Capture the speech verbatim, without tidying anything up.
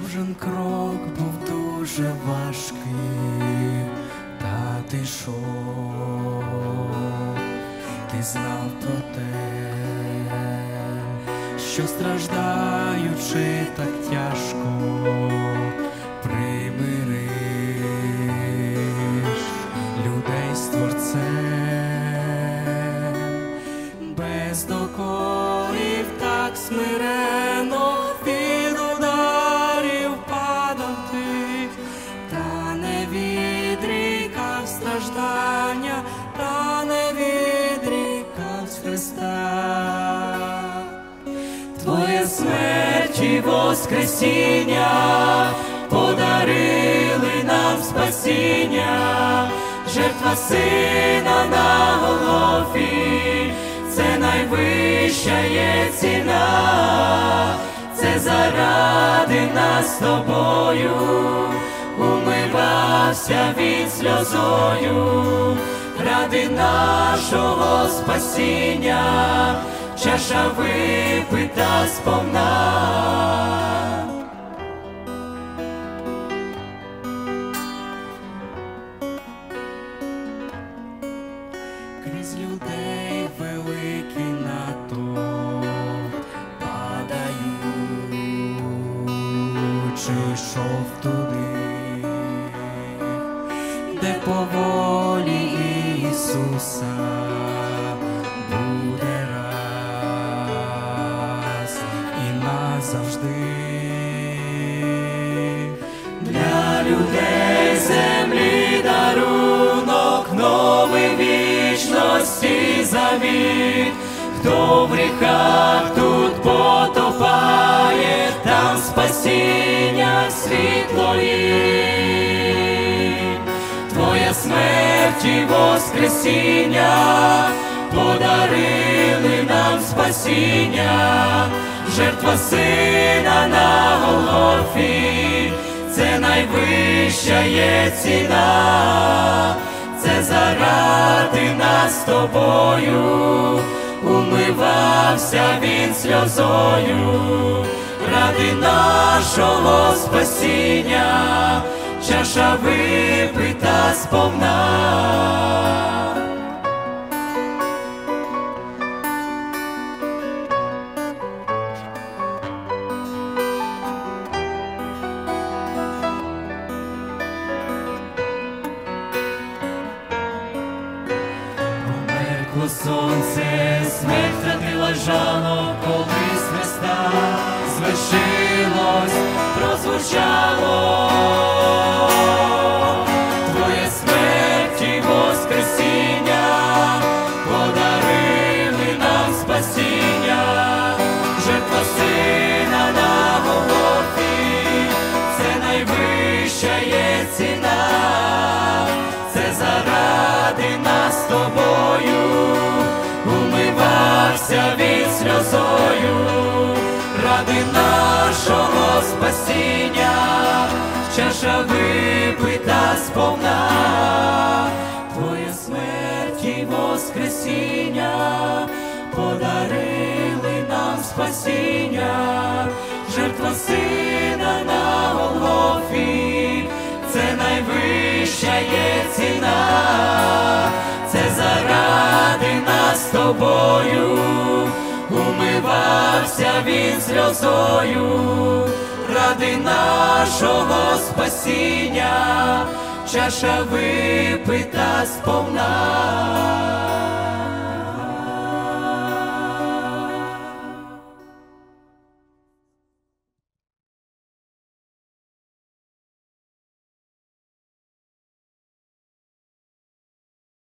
Кожен крок був дуже важкий, та ти йшов, ти знав про те, що страждаючи так тяжко, примириш людей з Творцем, без докорів так смирено від ударів падав ти, та не відрікав страждання, та не відрікав з Христа. Твоя смерть і воскресіння подарили нам спасіння, жертва Сина на Голгофі – це найвища є ціна, це заради нас з тобою умивався він сльозою, ради нашого спасіння чаша випита сповна. Крізь людей великий натовп падаючи йшов туди, де по волі Ісуса буде раз і назавжди. Для людей землі дарунок, новий вічності завіт. Хто в гріхах тут потопає, там спасіння світло є. Твоя смерть і воскресіння подарили нам спасіння, жертва Сина на Голгофі – це найвища є ціна, це заради нас з тобою умивався він сльозою, ради нашого спасіння чаша випита сповна. Сонце, смерть втратила жало, коли з Христа звершилось, прозвучало. Твоя смерть і воскресіння подарили нам спасіння, жертва Сина на Голгофі – це найвища є ціна, це заради нас з тобою умивався він сльозою, ради нашого спасіння чаша випита сповна. Твоя смерть і воскресіння подарили нам спасіння, жертва Сина на Голгофі – це найвища є ціна, це заради нас з тобою умивався він сльозою, ради нашого спасіння чаша випита сповна.